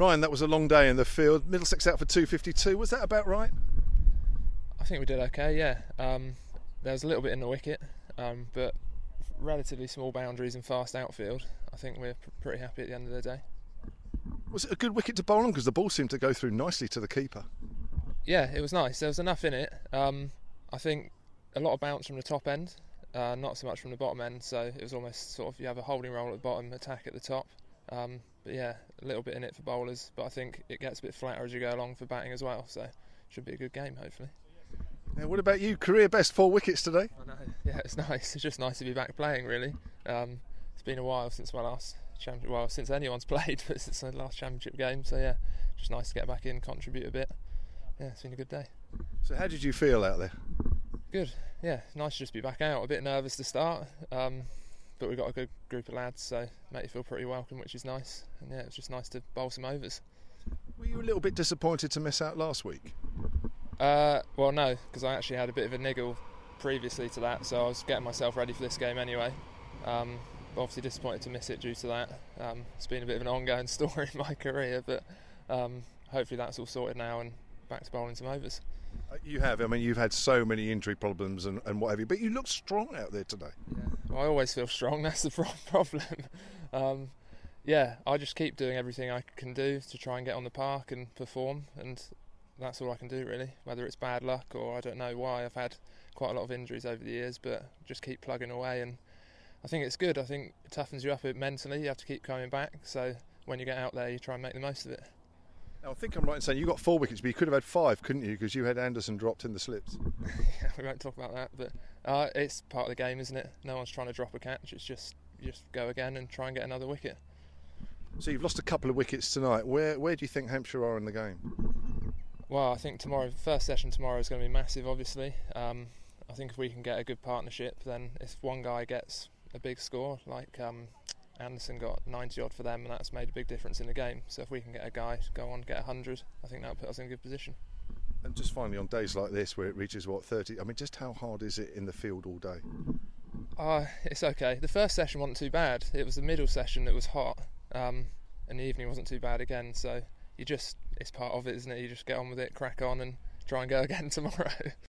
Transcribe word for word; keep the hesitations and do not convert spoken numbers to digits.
Ryan, that was a long day in the field. Middlesex out for two fifty-two. Was that about right? I think we did okay, yeah. Um, there was a little bit in the wicket, um, but relatively small boundaries and fast outfield. I think we're pr- pretty happy at the end of the day. Was it a good wicket to bowl on? Because the ball seemed to go through nicely to the keeper. Yeah, it was nice. There was enough in it. Um, I think a lot of bounce from the top end, uh, not so much from the bottom end. So it was almost sort of, you have a holding roll at the bottom, attack at the top. Um, but yeah, a little bit in it for bowlers. But I think it gets a bit flatter as you go along for batting as well. So it should be a good game, hopefully. Now, what about you? Career best four wickets today? I know. Yeah, it's nice. It's just nice to be back playing, really. Um, it's been a while since my last championship. Well, since anyone's played, but since the last championship game. So yeah, just nice to get back in, contribute a bit. Yeah, it's been a good day. So how did you feel out there? Good. Yeah, nice to just be back out. A bit nervous to start, um, but we've got a good group of lads, so make you feel pretty welcome, which is nice. And yeah, it's just nice to bowl some overs. Were you a little bit disappointed to miss out last week? Uh, well, no, because I actually had a bit of a niggle previously to that, so I was getting myself ready for this game anyway. Um, but obviously disappointed to miss it due to that. Um, it's been a bit of an ongoing story in my career, but um, hopefully that's all sorted now and back to bowling some overs. You have. I mean, you've had so many injury problems and, and what have you, but you look strong out there today. Yeah. Well, I always feel strong. That's the pro- problem. um, yeah, I just keep doing everything I can do to try and get on the park and perform, and that's all I can do really. Whether it's bad luck or I don't know why, I've had quite a lot of injuries over the years, but just keep plugging away, and I think it's good. I think it toughens you up a bit mentally. You have to keep coming back, so when you get out there, you try and make the most of it. Now, I think I'm right in saying you got four wickets, but you could have had five, couldn't you? Because you had Anderson dropped in the slips. Yeah, we won't talk about that, but uh, it's part of the game, isn't it? No one's trying to drop a catch. It's just you just go again and try and get another wicket. So you've lost a couple of wickets tonight. Where where do you think Hampshire are in the game? Well, I think tomorrow, first session tomorrow is going to be massive, obviously. Um, I think if we can get a good partnership, then if one guy gets a big score, like um, Anderson got ninety odd for them, and that's made a big difference in the game. So if we can get a guy to go on, get one hundred, I think that'll put us in a good position. And just finally, on days like this where it reaches, what, thirty, I mean, just how hard is it in the field all day? Uh, it's okay. The first session wasn't too bad. It was the middle session that was hot, um, and the evening wasn't too bad again. So you just, it's part of it, isn't it? You just get on with it, crack on, and try and go again tomorrow.